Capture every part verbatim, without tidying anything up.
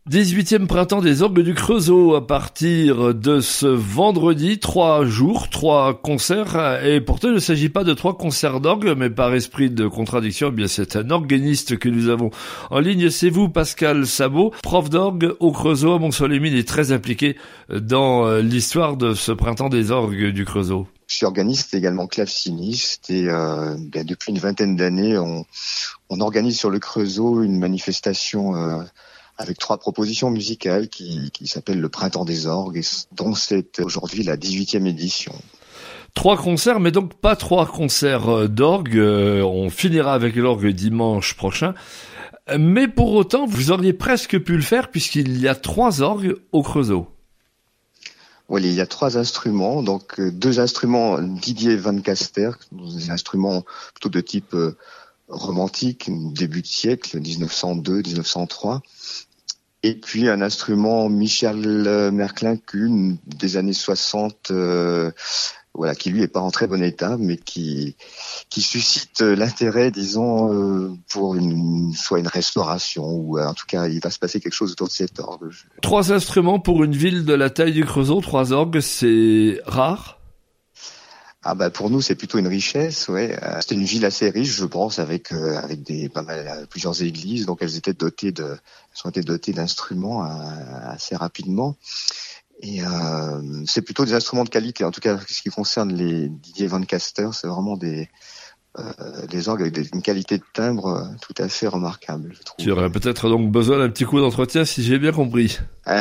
dix-huitième printemps des orgues du Creusot à partir de ce vendredi, trois jours, trois concerts, et pourtant il ne s'agit pas de trois concerts d'orgue, mais par esprit de contradiction, eh bien c'est un organiste que nous avons en ligne, c'est vous Pascal Sabot, prof d'orgue au Creusot à Mont-Soleil-Mine et très impliqué dans l'histoire de ce printemps des orgues du Creusot. Je suis organiste et également claveciniste et euh, ben, depuis une vingtaine d'années, on, on organise sur le Creusot une manifestation euh, avec trois propositions musicales qui, qui s'appellent le Printemps des orgues, et dont c'est aujourd'hui la dix-huitième édition. Trois concerts, mais donc pas trois concerts d'orgue. Euh, on finira avec l'orgue dimanche prochain. Mais pour autant, vous auriez presque pu le faire puisqu'il y a trois orgues au Creusot. Oui, il y a trois instruments, donc deux instruments Didier Van Caster, des instruments plutôt de type euh, romantique, début de siècle, dix-neuf cent deux dix-neuf cent trois. Et puis un instrument Michel Merklin-Kuhn des années soixante, euh, voilà, qui lui est pas en très bon état, mais qui qui suscite l'intérêt, disons, euh, pour une soit une restauration ou en tout cas il va se passer quelque chose autour de cet orgue. Trois instruments pour une ville de la taille du Creusot, trois orgues, c'est rare. Ah bah pour nous c'est plutôt une richesse, ouais. Euh, c'était une ville assez riche, je pense, avec euh, avec des pas mal euh, plusieurs églises, donc elles étaient dotées de, elles ont été dotées d'instruments euh, assez rapidement. Et euh, c'est plutôt des instruments de qualité. En tout cas, ce qui concerne les Didier Van Caster, c'est vraiment des euh, des orgues avec des, une qualité de timbre euh, tout à fait remarquable, je trouve. Tu aurais peut-être donc besoin d'un petit coup d'entretien, si j'ai bien compris.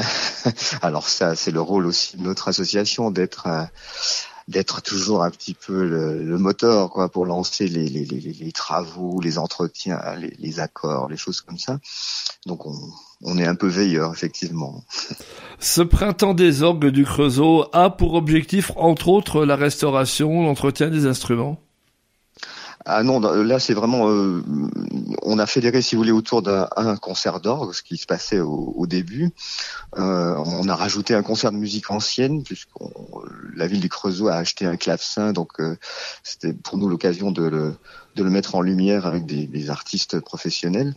Alors ça, c'est le rôle aussi de notre association d'être euh, d'être toujours un petit peu le, le moteur, quoi, pour lancer les, les, les, les travaux, les entretiens, les, les accords, les choses comme ça. Donc on, on est un peu veilleur, effectivement. Ce printemps des orgues du Creusot a pour objectif, entre autres, la restauration, l'entretien des instruments. Ah non, là c'est vraiment, euh, on a fédéré, si vous voulez, autour d'un un concert d'orgue, ce qui se passait au, au début. Euh, on a rajouté un concert de musique ancienne, puisque la ville du Creusot a acheté un clavecin, donc euh, c'était pour nous l'occasion de le, de le mettre en lumière avec des, des artistes professionnels.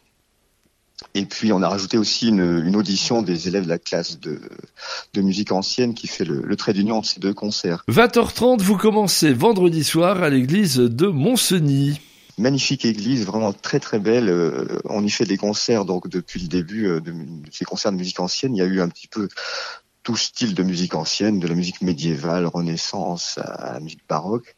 Et puis on a rajouté aussi une, une audition des élèves de la classe de, de musique ancienne qui fait le, le trait d'union entre ces deux concerts. vingt heures trente, vous commencez vendredi soir à l'église de Montcenis. Magnifique église, vraiment très très belle. Euh, on y fait des concerts donc depuis le début euh, de, de ces concerts de musique ancienne. Il y a eu un petit peu tout style de musique ancienne, de la musique médiévale, Renaissance à la musique baroque.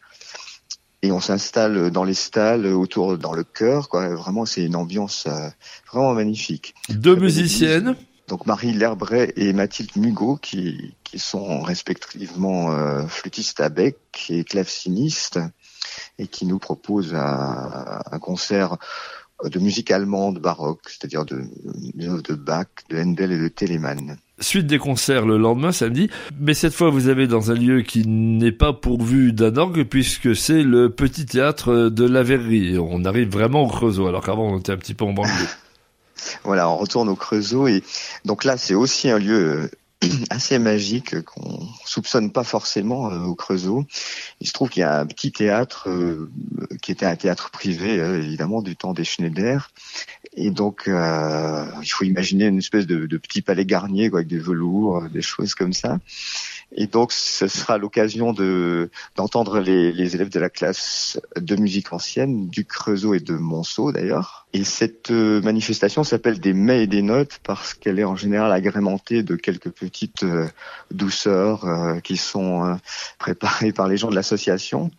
Et on s'installe dans les stalles, autour, dans le chœur, quoi. Vraiment, c'est une ambiance euh, vraiment magnifique. Deux musiciennes. Donc Marie Lerbray et Mathilde Mugot, qui, qui sont respectivement euh, flûtistes à bec et clavecinistes, et qui nous proposent un, un concert de musique allemande baroque, c'est-à-dire de, de Bach, de Handel et de Telemann. Suite des concerts le lendemain, samedi, mais cette fois vous avez dans un lieu qui n'est pas pourvu d'un orgue puisque c'est le petit théâtre de la Verrerie. On arrive vraiment au Creusot alors qu'avant on était un petit peu en banlieue. Voilà, on retourne au Creusot et donc là c'est aussi un lieu assez magique qu'on soupçonne pas forcément euh, au Creusot. Il se trouve qu'il y a un petit théâtre euh, qui était un théâtre privé, euh, évidemment, du temps des Schneider. Et donc, euh, il faut imaginer une espèce de, de petit palais garnier, quoi, avec des velours, euh, des choses comme ça. Et donc, ce sera l'occasion de d'entendre les, les élèves de la classe de musique ancienne du Creusot et de Monceau d'ailleurs. Et cette euh, manifestation s'appelle des mets et des notes parce qu'elle est en général agrémentée de quelques petites euh, douceurs euh, qui sont euh, préparées par les gens de l'association.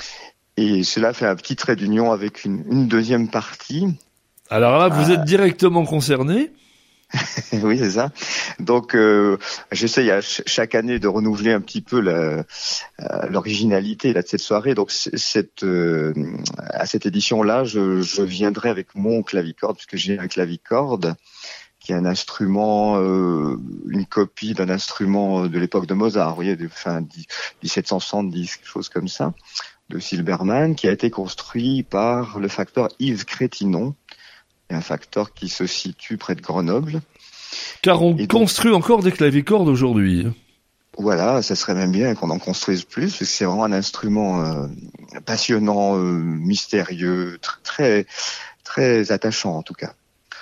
Et cela fait un petit trait d'union avec une, une deuxième partie. Alors là, vous euh, êtes directement concerné. Oui, c'est ça. Donc, euh, j'essaye à ch- chaque année de renouveler un petit peu la, euh, l'originalité là, de cette soirée. Donc, c- cette, euh, à cette édition-là, je, je viendrai avec mon clavicorde, puisque j'ai un clavicorde qui est un instrument, euh, une copie d'un instrument de l'époque de Mozart, vous voyez, de fin dix-sept cent soixante-dix, quelque chose comme ça, de Silbermann, qui a été construit par le facteur Yves Crétinon, un facteur qui se situe près de Grenoble. Car on donc, construit encore des clavicordes aujourd'hui. Voilà, ça serait même bien qu'on en construise plus, parce que c'est vraiment un instrument euh, passionnant, euh, mystérieux, tr- très très attachant en tout cas.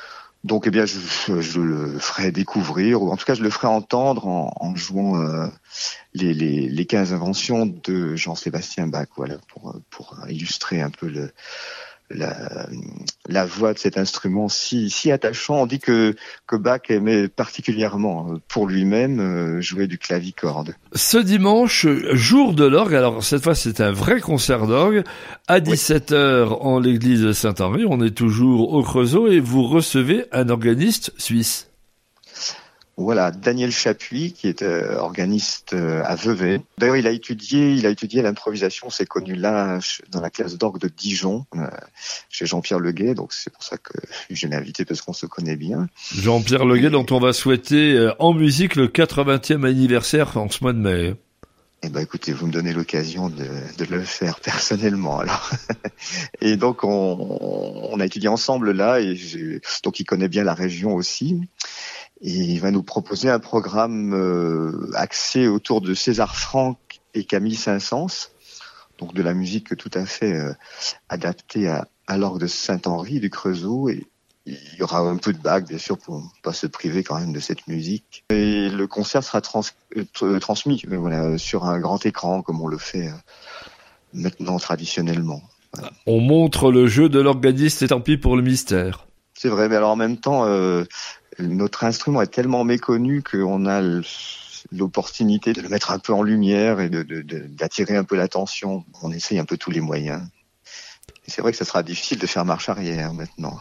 Donc, eh bien, je, je le ferai découvrir, ou en tout cas, je le ferai entendre en, en jouant euh, les, les, les quinze inventions de Jean-Sébastien Bach, voilà, pour, pour illustrer un peu le, la, la voix de cet instrument si, si attachant. On dit que, que Bach aimait particulièrement, pour lui-même, jouer du clavicorde. Ce dimanche, jour de l'orgue, alors cette fois c'est un vrai concert d'orgue, à dix-sept heures en l'église de Saint-Henri, on est toujours au Creusot et vous recevez un organiste suisse. Voilà, Daniel Chapuis, qui est euh, organiste euh, à Vevey. D'ailleurs, il a étudié, il a étudié l'improvisation. C'est connu là dans la classe d'orgue de Dijon, euh, chez Jean-Pierre Leguet. Donc c'est pour ça que je l'ai invité parce qu'on se connaît bien. Jean-Pierre Leguet, Et... dont on va souhaiter euh, en musique le quatre-vingtième anniversaire en ce mois de mai. Eh ben, écoutez, vous me donnez l'occasion de, de le faire personnellement, alors. Et donc, on, on a étudié ensemble là, et j'ai, donc il connaît bien la région aussi. Et il va nous proposer un programme euh, axé autour de César Franck et Camille Saint-Saëns, donc de la musique tout à fait euh, adaptée à, à l'orgue de Saint-Henri du Creusot. Et il y aura un peu de Bach, bien sûr, pour ne pas se priver quand même de cette musique. Et le concert sera trans, euh, transmis euh, voilà, sur un grand écran, comme on le fait euh, maintenant traditionnellement. Voilà. On montre le jeu de l'organiste et tant pis pour le mystère. C'est vrai, mais alors en même temps... Euh, notre instrument est tellement méconnu qu'on a l'opportunité de le mettre un peu en lumière et de, de, de, d'attirer un peu l'attention. On essaye un peu tous les moyens. Et c'est vrai que ce sera difficile de faire marche arrière maintenant.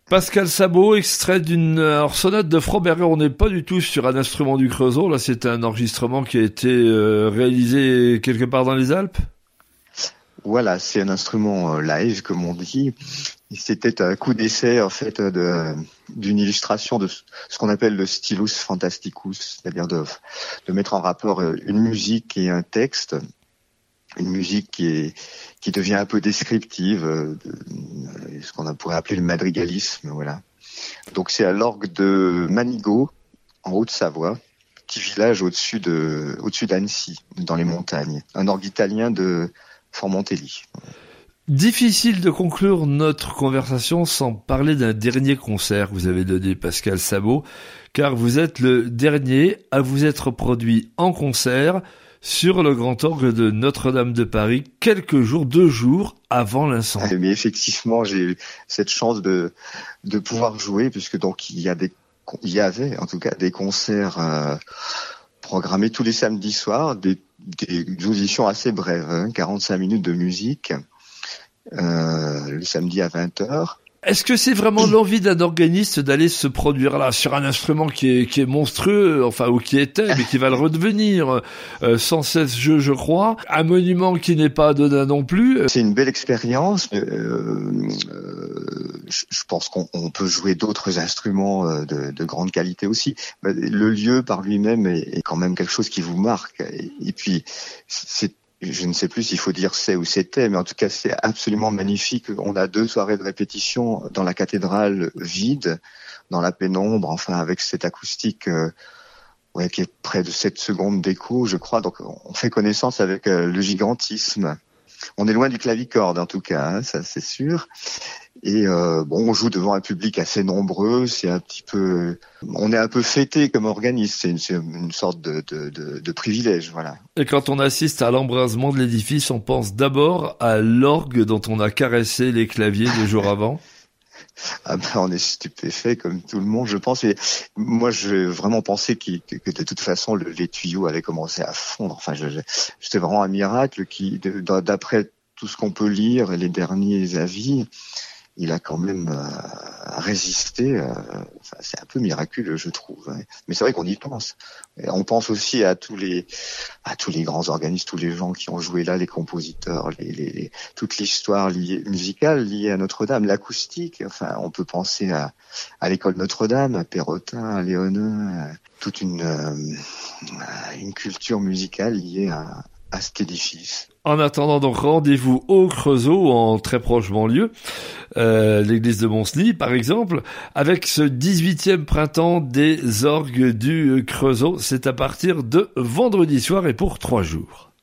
Pascal Sabot, extrait d'une alors, sonate de Froberger. On n'est pas du tout sur un instrument du Creusot. Là, c'est un enregistrement qui a été euh, réalisé quelque part dans les Alpes. Voilà, c'est un instrument euh, live, comme on dit. Et c'était un coup d'essai, en fait, de, d'une illustration de ce qu'on appelle le stylus fantasticus, c'est-à-dire de, de mettre en rapport une musique et un texte. Une musique qui est qui devient un peu descriptive, euh, de, ce qu'on pourrait appeler le madrigalisme, voilà. Donc c'est à l'orgue de Manigot, en Haute-Savoie, petit village au-dessus de au-dessus d'Annecy, dans les montagnes. Un orgue italien de Formontelli. Difficile de conclure notre conversation sans parler d'un dernier concert que vous avez donné, Pascal Sabot, car vous êtes le dernier à vous être produit en concert sur le grand orgue de Notre-Dame de Paris, quelques jours, deux jours avant l'incendie. Mais effectivement, j'ai eu cette chance de de pouvoir jouer, puisque donc il y a des il y avait en tout cas des concerts euh, programmés tous les samedis soirs, des, des auditions assez brèves, hein, quarante-cinq minutes de musique, euh, le samedi à vingt heures. Est-ce que c'est vraiment l'envie d'un organiste d'aller se produire là sur un instrument qui est qui est monstrueux, enfin ou qui était, mais qui va le redevenir euh, sans cesse, je je crois, un monument qui n'est pas anodin non plus. C'est une belle expérience. Euh, euh, je pense qu'on on peut jouer d'autres instruments de, de grande qualité aussi. Le lieu par lui-même est, est quand même quelque chose qui vous marque. Et, et puis c'est je ne sais plus s'il faut dire c'est ou c'était, mais en tout cas c'est absolument magnifique. On a deux soirées de répétition dans la cathédrale vide, dans la pénombre, enfin avec cette acoustique euh, ouais, qui est près de sept secondes d'écho, je crois. Donc on fait connaissance avec euh, le gigantisme. On est loin du clavicorde en tout cas, hein, ça c'est sûr. Et euh, bon, on joue devant un public assez nombreux. C'est un petit peu, on est un peu fêté comme organiste. C'est une, c'est une sorte de, de, de, de privilège, voilà. Et quand on assiste à l'embrasement de l'édifice, on pense d'abord à l'orgue dont on a caressé les claviers deux jours avant. Ah ben, on est stupéfait comme tout le monde, je pense. Et moi, j'ai vraiment pensé que, que de toute façon, le, les tuyaux avaient commencé à fondre. Enfin, je, je, c'était vraiment un miracle qui, de, d'après tout ce qu'on peut lire et les derniers avis, il a quand même euh, résisté. Euh, enfin, c'est un peu miraculeux, je trouve. Hein. Mais c'est vrai qu'on y pense. Et on pense aussi à tous les, à tous les grands organistes, tous les gens qui ont joué là, les compositeurs, les, les, les, toute l'histoire liée, musicale liée à Notre-Dame, l'acoustique. Enfin, on peut penser à, à l'école Notre-Dame, à Perrotin, à Léonin, à toute une, euh, une culture musicale liée à, à cet édifice. En attendant, donc, rendez-vous au Creusot, en très proche banlieue, euh, l'église de Monceny, par exemple, avec ce dix-huitième printemps des orgues du Creusot. C'est à partir de vendredi soir et pour trois jours.